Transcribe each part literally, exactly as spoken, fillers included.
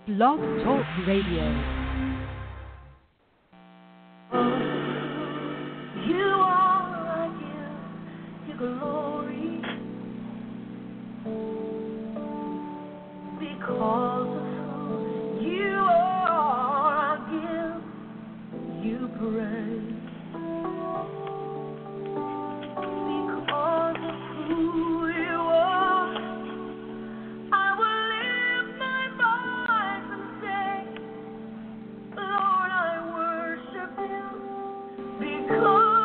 Blog Talk Radio. You are, I give you glory because of who you are. I give you praise because of who you are. I will lift my voice and say, Lord, I worship you because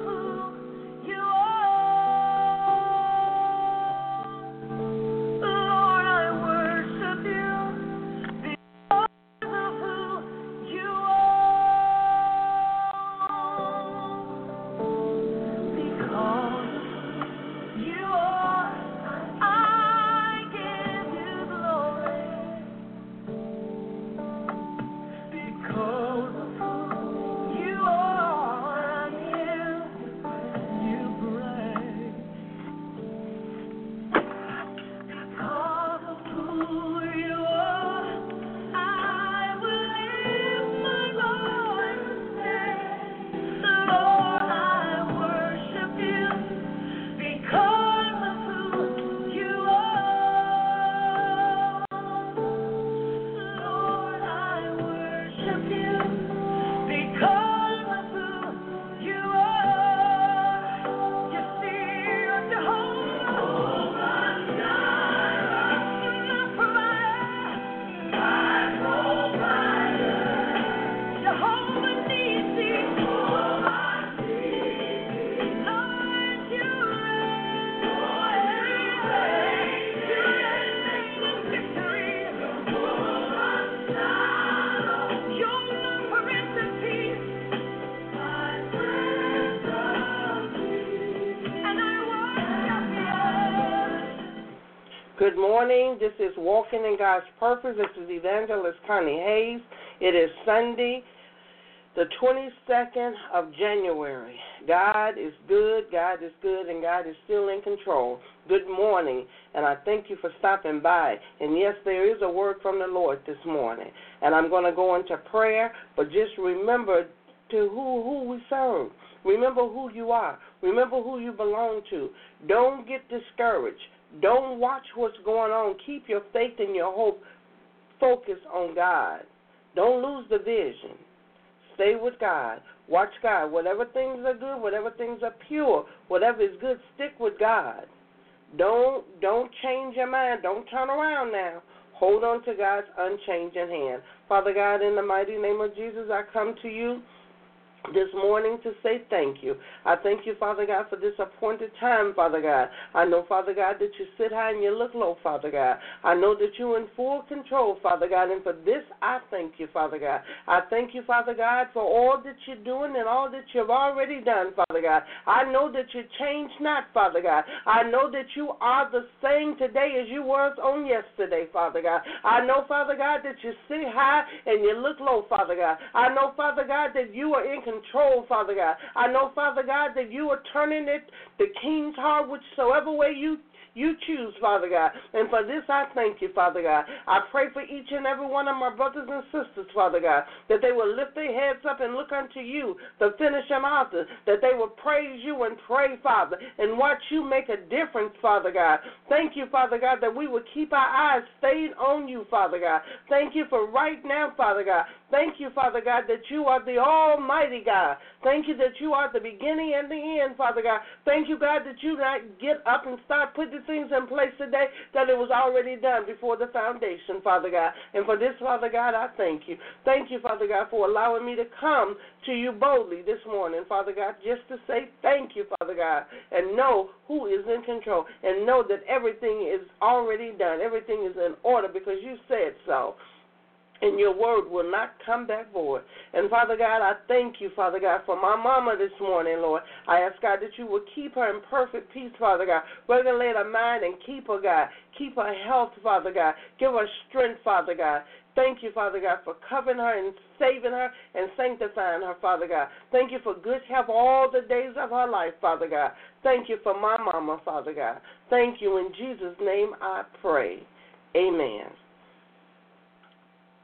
Good morning. This is Walking in God's Purpose. This is Evangelist Connie Hayes. It is Sunday, the twenty-second of January. God is good, God is good, and God is still in control. Good morning, and I thank you for stopping by. And yes, there is a word from the Lord this morning. And I'm going to go into prayer, but just remember to who, who we serve. Remember who you are. Remember who you belong to. Don't get discouraged. Don't watch what's going on. Keep your faith and your hope focused on God. Don't lose the vision. Stay with God. Watch God. Whatever things are good, whatever things are pure, whatever is good, stick with God. Don't don't change your mind. Don't turn around now. Hold on to God's unchanging hand. Father God, in the mighty name of Jesus, I come to you this morning to say thank you. I thank you, Father God, for this appointed time, Father God. I know, Father God, that you sit high and you look low, Father God. I know that you're in full control, Father God, and for this I thank you, Father God. I thank you, Father God, for all that you're doing and all that you've already done, Father God. I know that you change not, Father God. I know that you are the same today as you were on yesterday, Father God. I know, Father God, that you sit high and you look low, Father God. I know, Father God, that you are in control, Father God. I know, Father God, that you are turning it the king's heart whichsoever way you you choose, Father God. And for this, I thank you, Father God. I pray for each and every one of my brothers and sisters, Father God, that they will lift their heads up and look unto you, the finisher and author, that they will praise you and pray, Father, and watch you make a difference, Father God. Thank you, Father God, that we will keep our eyes stayed on you, Father God. Thank you for right now, Father God. Thank you, Father God, that you are the almighty God. Thank you that you are the beginning and the end, Father God. Thank you, God, that you not get up and start putting things in place today, that it was already done before the foundation, Father God. And for this, Father God, I thank you. Thank you, Father God, for allowing me to come to you boldly this morning, Father God, just to say thank you, Father God, and know who is in control, and know that everything is already done. Everything is in order because you said so. And your word will not come back void. And, Father God, I thank you, Father God, for my mama this morning, Lord. I ask, God, that you will keep her in perfect peace, Father God. Regulate her mind and keep her, God. Keep her health, Father God. Give her strength, Father God. Thank you, Father God, for covering her and saving her and sanctifying her, Father God. Thank you for good health all the days of her life, Father God. Thank you for my mama, Father God. Thank you. In Jesus' name I pray. Amen.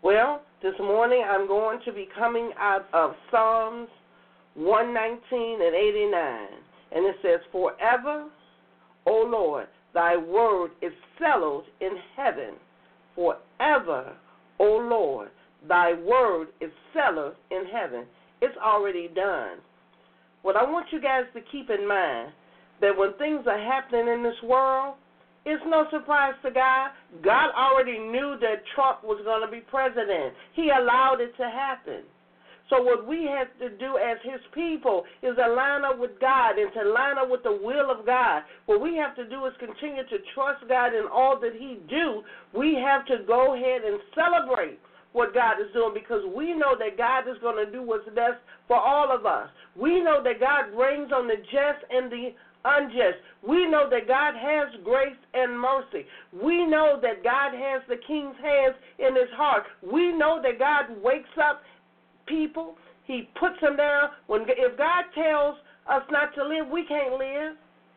Well, this morning I'm going to be coming out of Psalms one nineteen and eighty-nine. And it says, forever, O Lord, thy word is settled in heaven. Forever, O Lord, thy word is settled in heaven. It's already done. What I want you guys to keep in mind, that when things are happening in this world, it's no surprise to God. God already knew that Trump was going to be president. He allowed it to happen. So what we have to do as his people is to line up with God and to line up with the will of God. What we have to do is continue to trust God in all that he do. We have to go ahead and celebrate what God is doing, because we know that God is going to do what's best for all of us. We know that God reigns on the just and the unjust. We know that God has grace and mercy. We know that God has the king's hands in his heart. We know that God wakes up people. He puts them down. When, if God tells us not to live, we can't live.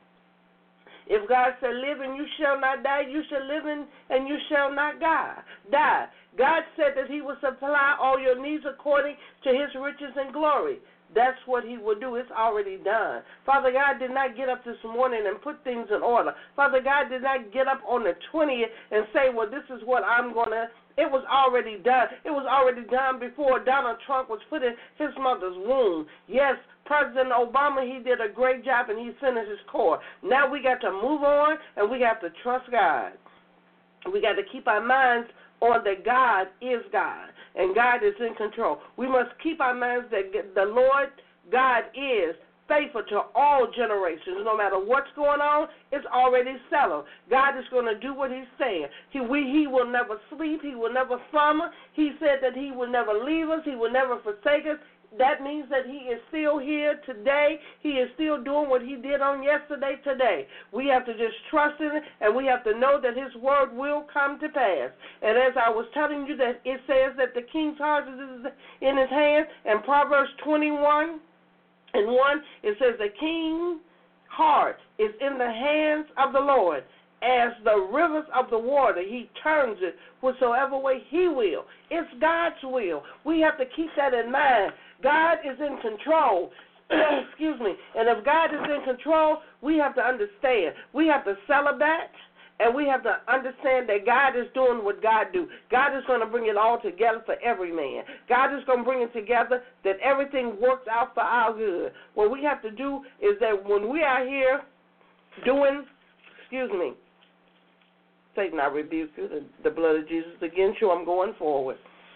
If God said, live and you shall not die, you shall live and, and you shall not die. die. God said that he will supply all your needs according to his riches and glory. That's what he will do. It's already done. Father God did not get up this morning and put things in order. Father God did not get up on the twentieth and say, well, this is what I'm going to. It was already done. It was already done before Donald Trump was put in his mother's womb. Yes, President Obama, he did a great job and he finished his course. Now we got to move on and we have to trust God. We got to keep our minds on that God is God and God is in control. We must keep our minds that the Lord God is faithful to all generations. No matter what's going on, it's already settled. God is going to do what he's saying. He, we, he will never sleep. He will never slumber. He said that he will never leave us. He will never forsake us. That means that he is still here today. He is still doing what he did on yesterday today. We have to just trust in it, and we have to know that his word will come to pass. And as I was telling you, that it says that the king's heart is in his hand, and Proverbs twenty-one and one, it says the king's heart is in the hands of the Lord. As the rivers of the water, he turns it whithersoever way he will. It's God's will. We have to keep that in mind. God is in control. Excuse me. And if God is in control, we have to understand. We have to celebrate, and we have to understand that God is doing what God do. God is going to bring it all together for every man. God is going to bring it together that everything works out for our good. What we have to do is that when we are here doing, excuse me, Satan, I rebuke you, the, the blood of Jesus against you. I'm going forward.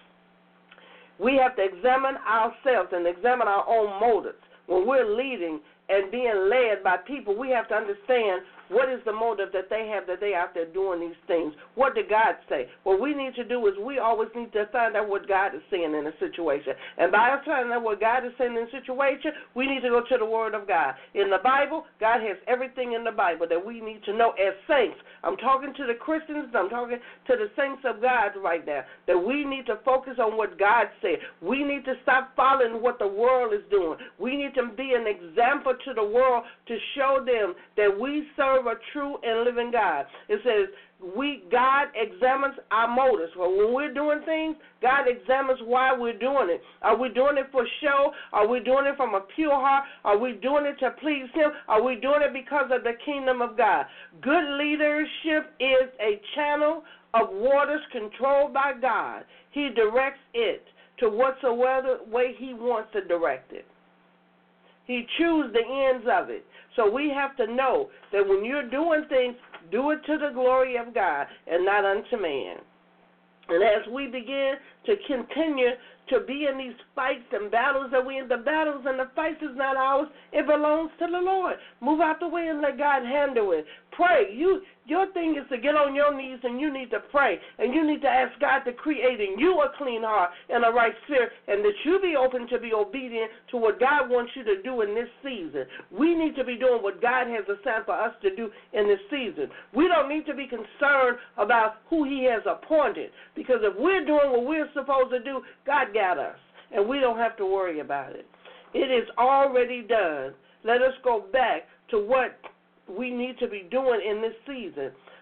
We have to examine ourselves and examine our own motives. When we're leading and being led by people, we have to understand what is the motive that they have, that they out there doing these things. What did God say? What we need to do is we always need to find out what God is saying in a situation. And by us finding out what God is saying in a situation, we need to go to the Word of God. In the Bible, God has everything in the Bible that we need to know as saints. I'm talking to the Christians. I'm talking to the saints of God right now, that we need to focus on what God said. We need to stop following what the world is doing. We need to be an example to the world to show them that we serve a true and living God. It says, we God examines our motives. Well, when we're doing things, God examines why we're doing it. Are we doing it for show? Are we doing it from a pure heart? Are we doing it to please him? Are we doing it because of the kingdom of God? Good leadership is a channel of waters controlled by God. He directs it to whatsoever way he wants to direct it. He chooses the ends of it. So we have to know that when you're doing things, do it to the glory of God and not unto man. And as we begin to continue to be in these fights and battles that we in, the battles and the fights is not ours, it belongs to the Lord. Move out the way and let God handle it. Pray. You, your thing is to get on your knees and you need to pray. And you need to ask God to create in you a clean heart and a right spirit, and that you be open to be obedient to what God wants you to do in this season. We need to be doing what God has assigned for us to do in this season. We don't need to be concerned about who he has appointed, because if we're doing what we're supposed to do, God got us, and we don't have to worry about it. It is already done. Let us go back to what we need to be doing in this season.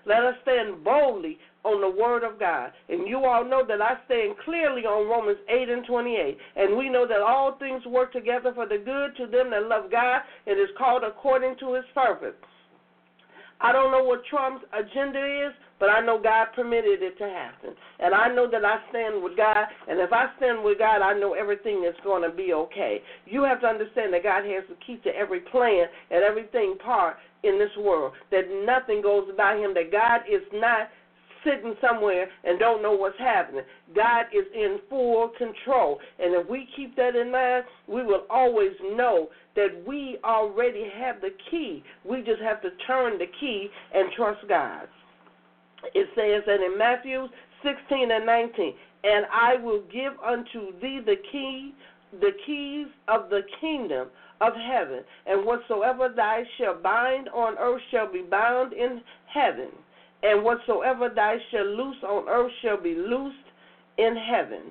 Let us stand boldly on the word of God. And you all know that I stand clearly on Romans eight and twenty-eight. And we know that all things work together for the good to them that love God and is called according to his purpose. I don't know what Trump's agenda is, but I know God permitted it to happen. And I know that I stand with God, and if I stand with God, I know everything is going to be okay. You have to understand that God has the key to every plan and everything part in this world, that nothing goes by him, that God is not sitting somewhere and don't know what's happening. God is in full control. And if we keep that in mind, we will always know that we already have the key. We just have to turn the key and trust God. It says that in Matthew sixteen and nineteen, and I will give unto thee the key, the keys of the kingdom of heaven, and whatsoever thou shalt bind on earth shall be bound in heaven, and whatsoever thou shalt loose on earth shall be loosed in heaven.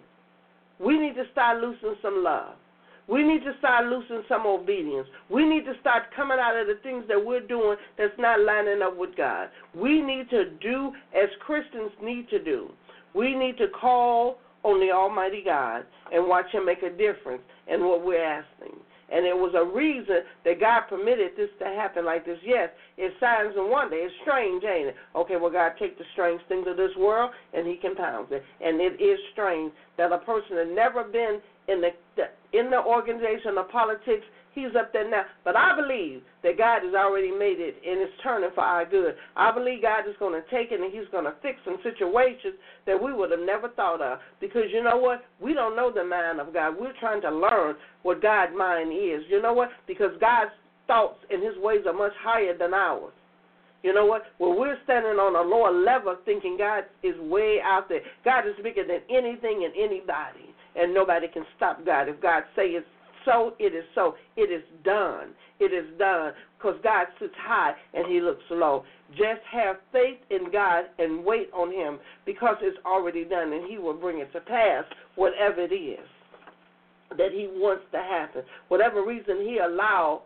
We need to start loosing some love. We need to start loosening some obedience. We need to start coming out of the things that we're doing that's not lining up with God. We need to do as Christians need to do. We need to call on the Almighty God and watch him make a difference in what we're asking. And it was a reason that God permitted this to happen like this. Yes, it's signs and wonders. It's strange, ain't it? Okay, well, God take the strange things of this world and he compounds it. And it is strange that a person that never been in the, the in the organization of politics, he's up there now. But I believe that God has already made it, and it's turning for our good. I believe God is going to take it, and he's going to fix some situations that we would have never thought of. Because you know what? We don't know the mind of God. We're trying to learn what God's mind is. You know what? Because God's thoughts and his ways are much higher than ours. You know what? Well, we're standing on a lower level thinking God is way out there. God is bigger than anything and anybody, and nobody can stop God. If God say it's so, it is so. It is done. It is done because God sits high and he looks low. Just have faith in God and wait on him because it's already done, and he will bring it to pass, whatever it is that he wants to happen. Whatever reason he allowed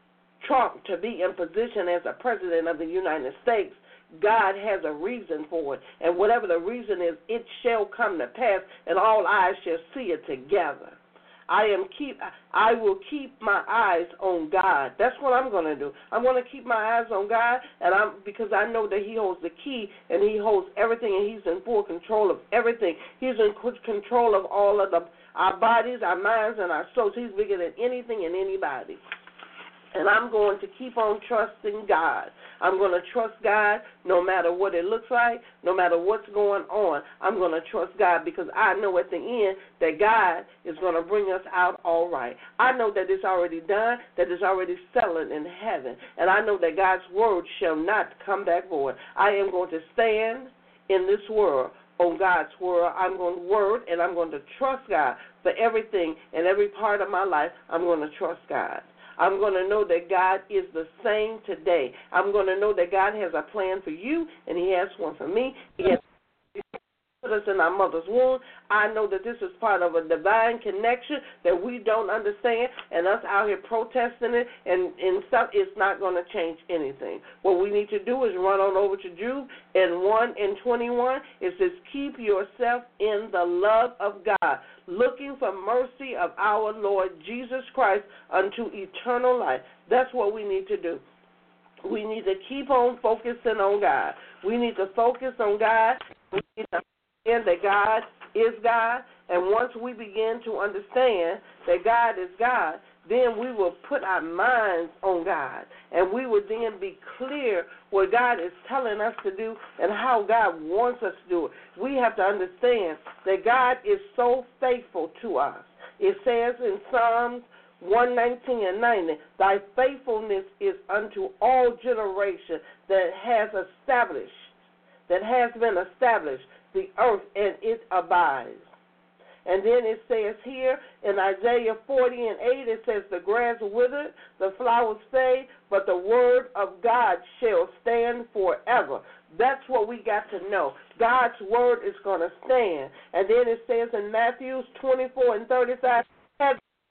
Trump to be in position as a president of the United States, God has a reason for it. And whatever the reason is, it shall come to pass, and all eyes shall see it together. I am keep. I will keep my eyes on God. That's what I'm going to do. I'm going to keep my eyes on God, and I'm because I know that he holds the key, and he holds everything, and he's in full control of everything. He's in control of all of the, our bodies, our minds, and our souls. He's bigger than anything and anybody. And I'm going to keep on trusting God. I'm going to trust God no matter what it looks like, no matter what's going on. I'm going to trust God because I know at the end that God is going to bring us out all right. I know that it's already done, that it's already settled in heaven. And I know that God's word shall not come back void. I am going to stand in this world on God's word. I'm going to word, and I'm going to trust God for everything and every part of my life. I'm going to trust God. I'm going to know that God is the same today. I'm going to know that God has a plan for you, and he has one for me. He has put us in our mother's womb. I know that this is part of a divine connection that we don't understand, and us out here protesting it and, and stuff, it's not going to change anything. What we need to do is run on over to Jude and one and twenty-one. It says, keep yourself in the love of God, looking for mercy of our Lord Jesus Christ unto eternal life. That's what we need to do. We need to keep on focusing on God. We need to focus on God. We need to understand that God is God. And once we begin to understand that God is God, then we will put our minds on God. And we will then be clear what God is telling us to do and how God wants us to do it. We have to understand that God is so faithful to us. It says in Psalms one nineteen and ninety, thy faithfulness is unto all generations that has established, that has been established the earth, and it abides. And then it says here in Isaiah forty and eight, it says, the grass withered, the flowers fade, but the word of God shall stand forever. That's what we got to know. God's word is going to stand. And then it says in Matthew twenty-four and thirty-five, have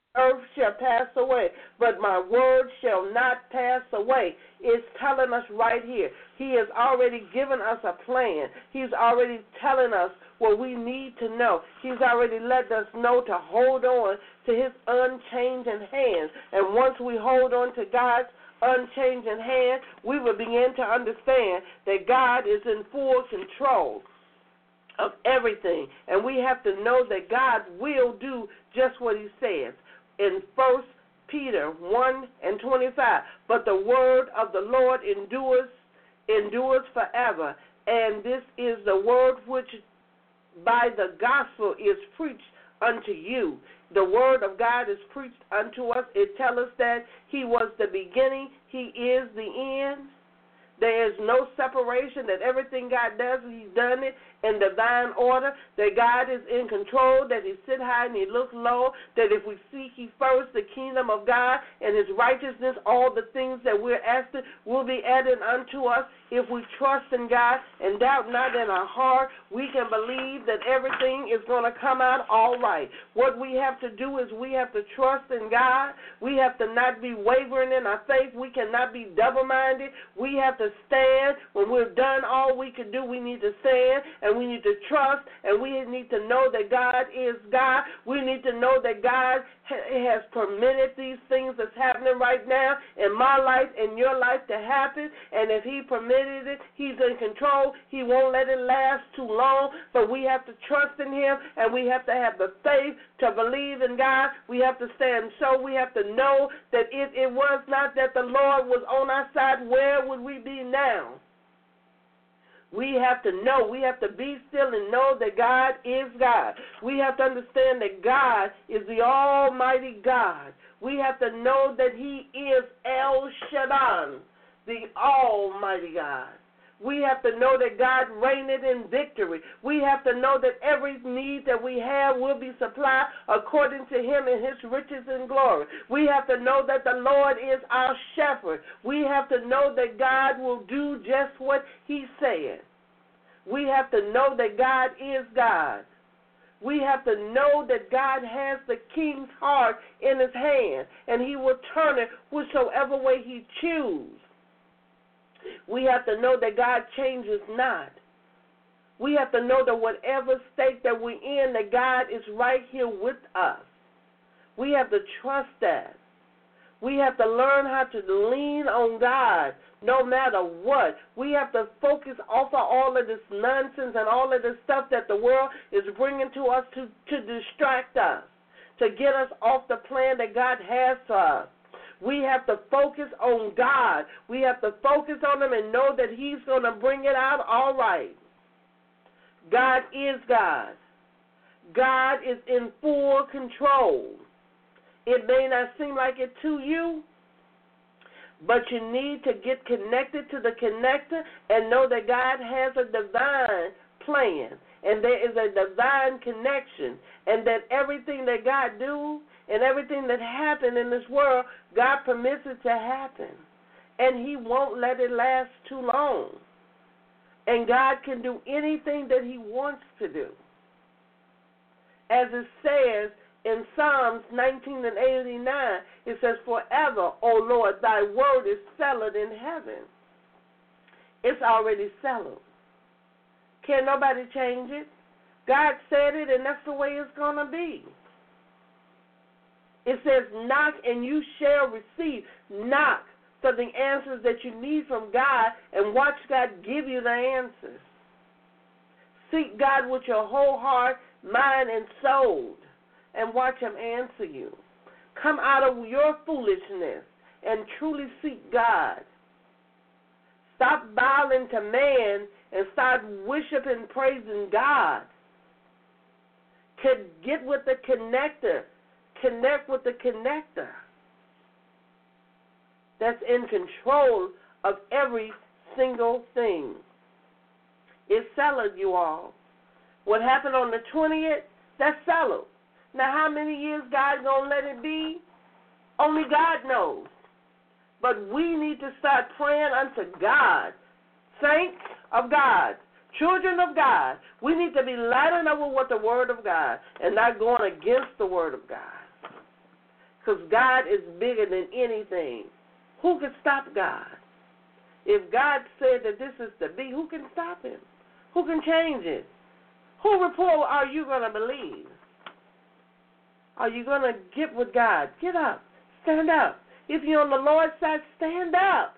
earth shall pass away, but my word shall not pass away. It's telling us right here. He has already given us a plan. He's already telling us what we need to know. He's already let us know to hold on to his unchanging hand. And once we hold on to God's unchanging hand, we will begin to understand that God is in full control of everything. And we have to know that God will do just what he says. In First Peter one and twenty-five, but the word of the Lord endures, endures forever. And this is the word which by the gospel is preached unto you. The word of God is preached unto us. It tells us that he was the beginning, he is the end. There is no separation, that everything God does, he's done it in divine order, that God is in control, that he sit high and he look low, that if we seek ye first the kingdom of God and his righteousness, all the things that we're asking will be added unto us. If we trust in God and doubt not in our heart, we can believe that everything is going to come out all right. What we have to do is we have to trust in God. We have to not be wavering in our faith. We cannot be double-minded. We have to stand. When we're done all we can do, we need to stand, and we need to trust, and we need to know that God is God. We need to know that God has permitted these things that's happening right now in my life, in your life to happen, and if he permitted it, he's in control. He won't let it last too long, but we have to trust in him, and we have to have the faith to believe in God. We have to stand so. We have to know that if it was not that the Lord was on our side, where would we be now? We have to know. We have to be still and know that God is God. We have to understand that God is the Almighty God. We have to know that he is El Shaddai, the Almighty God. We have to know that God reigneth in victory. We have to know that every need that we have will be supplied according to him in his riches and glory. We have to know that the Lord is our shepherd. We have to know that God will do just what he said. We have to know that God is God. We have to know that God has the king's heart in his hand, and he will turn it whichsoever way he chooses. We have to know that God changes not. We have to know that whatever state that we're in, that God is right here with us. We have to trust that. We have to learn how to lean on God no matter what. We have to focus off of all of this nonsense and all of this stuff that the world is bringing to us to, to distract us, to get us off the plan that God has for us. We have to focus on God. We have to focus on him and know that he's going to bring it out all right. God is God. God is in full control. It may not seem like it to you, but you need to get connected to the connector and know that God has a divine plan, and there is a divine connection, and that everything that God do and everything that happened in this world, God permits it to happen, and he won't let it last too long. And God can do anything that he wants to do. As it says in Psalms nineteen and eighty-nine, it says, forever, O Lord, thy word is settled in heaven. It's already settled. Can't nobody change it. God said it, and that's the way it's going to be. It says, knock and you shall receive. Knock for the answers that you need from God, and watch God give you the answers. Seek God with your whole heart, mind, and soul, and watch him answer you. Come out of your foolishness and truly seek God. Stop bowing to man and start worshiping, praising God. Get with the connector. Connect with the connector that's in control of every single thing. It's settled, you all. What happened on the twentieth, that's settled. Now, how many years God going to let it be? Only God knows. But we need to start praying unto God. Saints of God, children of God, we need to be lining up with the Word of God and not going against the Word of God. because God is bigger than anything. Who can stop God? If God said that this is to be, who can stop him? Who can change it? Who report are you going to believe? Are you going to get with God? Get up. Stand up. If you're on the Lord's side, stand up.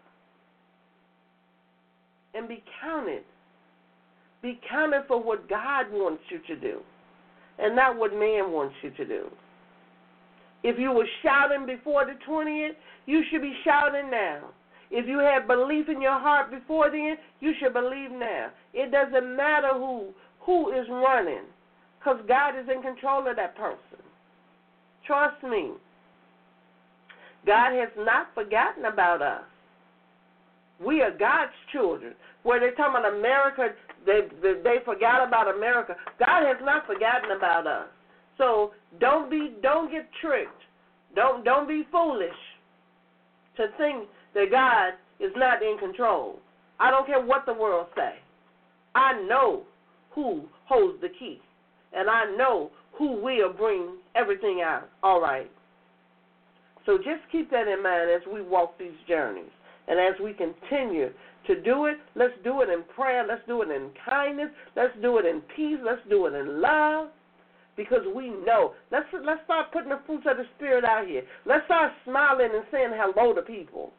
And be counted. Be counted for what God wants you to do and not what man wants you to do. If you were shouting before the twentieth, you should be shouting now. If you had belief in your heart before then, you should believe now. It doesn't matter who who is running, because God is in control of that person. Trust me. God has not forgotten about us. We are God's children. Where they're talking about America, they, they, they forgot about America. God has not forgotten about us. So don't be, don't get tricked. Don't, don't be foolish to think that God is not in control. I don't care what the world say. I know who holds the key, and I know who will bring everything out all right. So just keep that in mind as we walk these journeys. And as we continue to do it, let's do it in prayer. Let's do it in kindness. Let's do it in peace. Let's do it in love. Because we know. Let's, let's start putting the fruits of the Spirit out here. Let's start smiling and saying hello to people.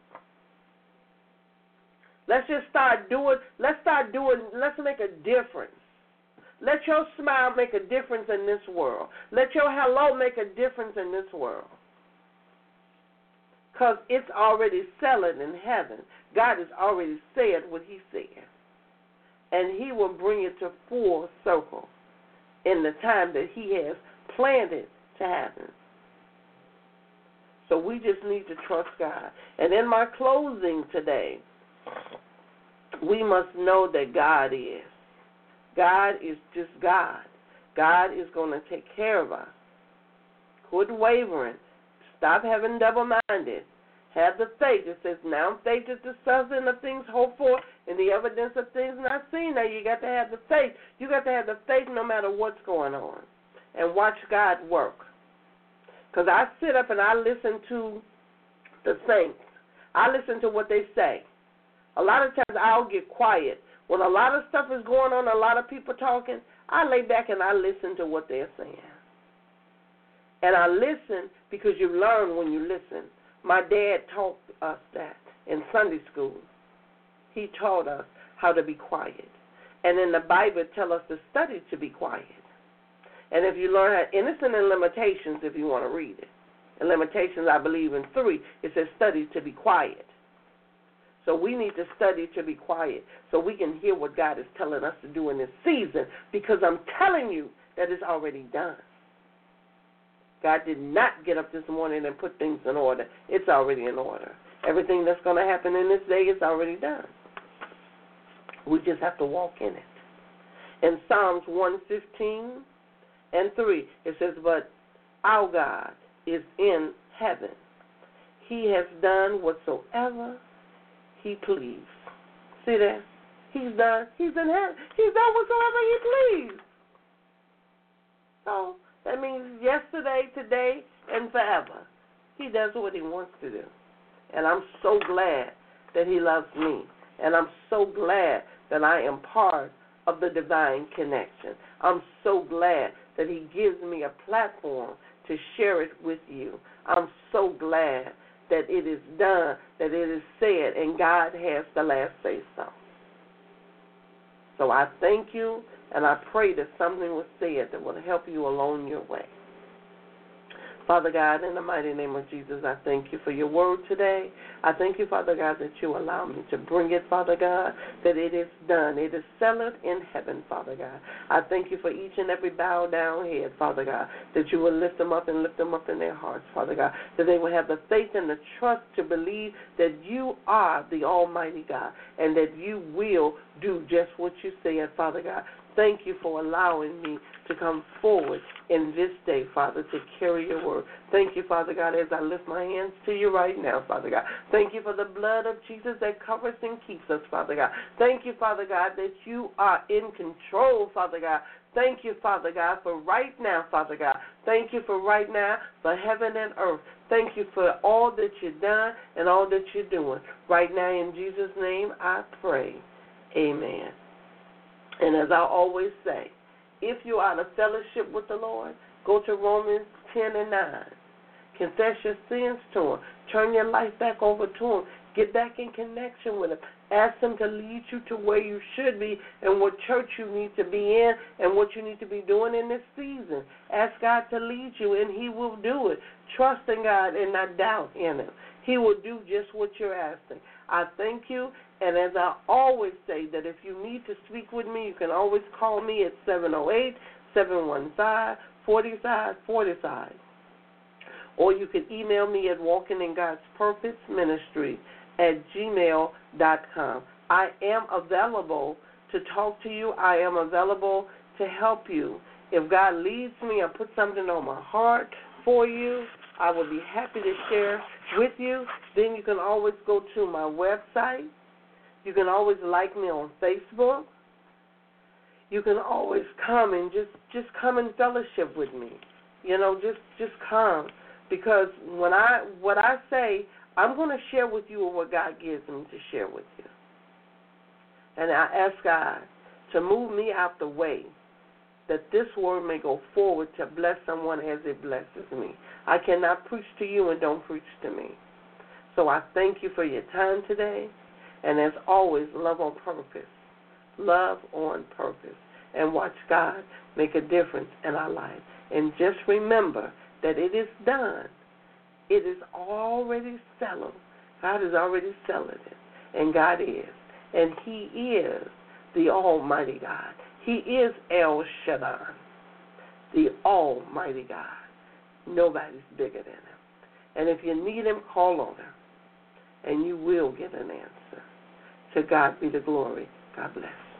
Let's just start doing, let's start doing, let's make a difference. Let your smile make a difference in this world. Let your hello make a difference in this world. Because it's already settled in heaven. God has already said what he said. And he will bring it to full circle in the time that he has planned it to happen. So we just need to trust God. And in my closing today, we must know that God is. God is just God. God is going to take care of us. Quit wavering. Stop having double-minded. Have the faith. It says, now faith is the substance of things hoped for and the evidence of things not seen. Now you got to have the faith. You got to have the faith no matter what's going on. And watch God work. Because I sit up and I listen to the saints. I listen to what they say. A lot of times I'll get quiet. When a lot of stuff is going on, a lot of people talking, I lay back and I listen to what they're saying. And I listen because you learn when you listen. My dad taught us that in Sunday school. He taught us how to be quiet. And in the Bible, it tells us to study to be quiet. And if you learn how, innocent and limitations, if you want to read it. And limitations, I believe, in three, it says study to be quiet. So we need to study to be quiet so we can hear what God is telling us to do in this season, because I'm telling you that it's already done. God did not get up this morning and put things in order. It's already in order. Everything that's going to happen in this day is already done. We just have to walk in it. In Psalms one fifteen and three, it says, but our God is in heaven. He has done whatsoever he pleased. See that? He's done. He's in heaven. He's done whatsoever he pleased. So that means yesterday, today, and forever. He does what he wants to do. And I'm so glad that he loves me. And I'm so glad that I am part of the divine connection. I'm so glad that he gives me a platform to share it with you. I'm so glad that it is done, that it is said, and God has the last say-so. So I thank you, and I pray that something was said that will help you along your way. Father God, in the mighty name of Jesus, I thank you for your word today. I thank you, Father God, that you allow me to bring it, Father God, that it is done. It is settled in heaven, Father God. I thank you for each and every bowed down head, Father God, that you will lift them up and lift them up in their hearts, Father God, that they will have the faith and the trust to believe that you are the Almighty God and that you will do just what you said, Father God. Thank you for allowing me to come forward in this day, Father, to carry your word. Thank you, Father God, as I lift my hands to you right now, Father God. Thank you for the blood of Jesus that covers and keeps us, Father God. Thank you, Father God, that you are in control, Father God. Thank you, Father God, for right now, Father God. Thank you for right now, for heaven and earth. thank you for all that you've done and all that you're doing. Right now, in Jesus' name, I pray. Amen. And as I always say, if you're out of fellowship with the Lord, go to Romans ten and nine. Confess your sins to Him. Turn your life back over to Him. Get back in connection with Him. Ask Him to lead you to where you should be and what church you need to be in and what you need to be doing in this season. Ask God to lead you, and He will do it. Trust in God and not doubt in Him. He will do just what you're asking. I thank you, and as I always say, that if you need to speak with me, you can always call me at seven oh eight, seven one five, four five four five. Or you can email me at walking in God's purpose ministry at gmail dot com. I am available to talk to you. I am available to help you. If God leads me or put something on my heart for you, I will be happy to share with you. Then you can always go to my website. You can always like me on Facebook. You can always come and just, just come and fellowship with me. You know, just just come. Because when I what I say, I'm going to share with you what God gives me to share with you. And I ask God to move me out the way that this word may go forward to bless someone as it blesses me. I cannot preach to you and don't preach to me. So I thank you for your time today. And as always, love on purpose. Love on purpose. And watch God make a difference in our life. And just remember that it is done. It is already settled. God is already settled it. And God is. And He is the Almighty God. He is El Shaddai, the Almighty God. Nobody's bigger than Him. And if you need Him, call on Him. And you will get an answer. To God be the glory. God bless.